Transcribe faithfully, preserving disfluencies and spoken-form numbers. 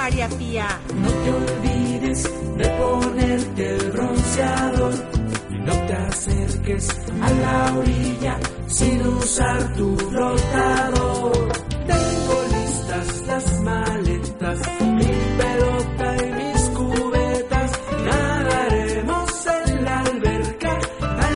María Pía. No te olvides de ponerte el bronceador y no te acerques a la orilla sin usar tu flotador.